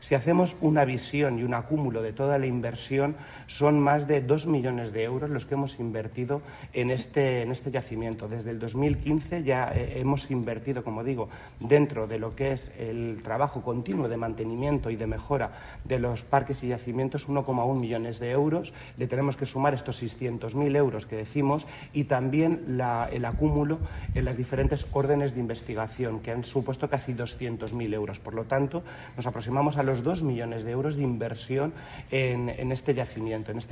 Si hacemos una visión y un acúmulo de toda la inversión, son más de 2 millones de euros los que hemos invertido en este yacimiento. Desde el 2015 ya hemos invertido, como digo, dentro de lo que es el trabajo continuo de mantenimiento y de mejora de los parques y yacimientos, 1,1 millones de euros. Le tenemos que sumar estos 600.000 euros que decimos y también el acúmulo en las diferentes órdenes de investigación, que han supuesto casi 200.000 euros. Por lo tanto, nos aproximamos a los 2 millones de euros de inversión en este yacimiento, en este